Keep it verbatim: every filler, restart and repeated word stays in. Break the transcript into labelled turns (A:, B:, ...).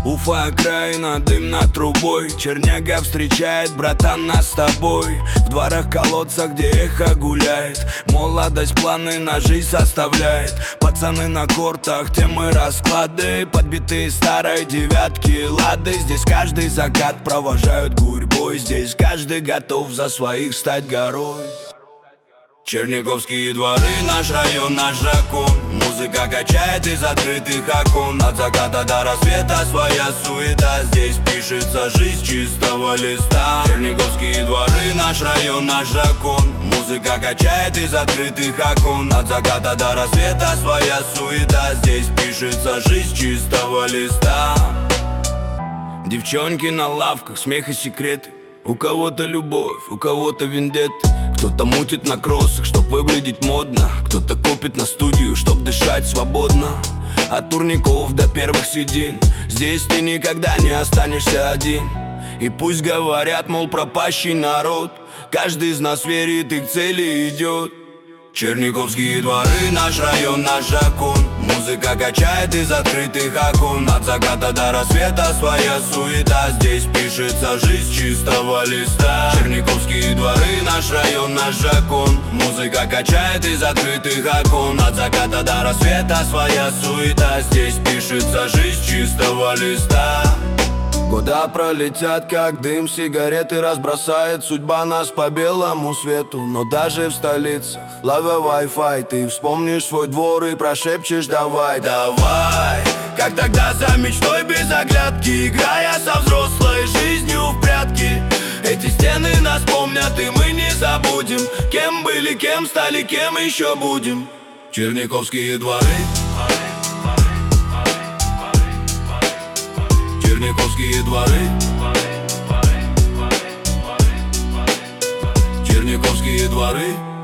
A: Уфа, окраина, дым над трубой. Черняга встречает, братан, нас с тобой. В дворах, колодцах, где эхо гуляет. Молодость планы на жизнь составляет. Пацаны на кортах, темы расклады. Подбитые старой девятки, лады. Здесь каждый закат провожают гурьбой. Здесь каждый готов за своих стать горой. Черниговские дворы, наш район, наш закон. Музыка качает из открытых окон. От заката до рассвета своя суета. Здесь пишется жизнь чистого листа. Черниговские дворы, наш район, наш закон. Музыка качает из открытых окон. От заката до рассвета своя суета. Здесь пишется жизнь чистого листа. Девчонки на лавках, смех и секреты. У кого-то любовь, у кого-то вендетты. Кто-то мутит на кроссах, чтоб выглядеть модно. Кто-то копит на студию, чтоб дышать свободно. От турников до первых сидин. Здесь ты никогда не останешься один. И пусть говорят, мол, пропащий народ, каждый из нас верит и к цели идет. Черниговские дворы, наш район, наш закон. Музыка качает из открытых окон. От заката до рассвета своя суета. Здесь пишется жизнь чистого листа. Черниговские дворы, наш район, наш закон. Музыка качает из открытых окон. От заката до рассвета своя суета. Здесь пишется жизнь чистого листа. Года пролетят, как дым, сигареты разбросает судьба нас по белому свету. Но даже в столицах, ловя Wi-Fi, ты вспомнишь свой двор и прошепчешь: давай, давай. Как тогда за мечтой без оглядки, играя со взрослой жизнью в прятки. Эти стены нас помнят, и мы не забудем. Кем были, кем стали, кем еще будем. Черниговские дворы. Черниговские дворы. Черниговские дворы.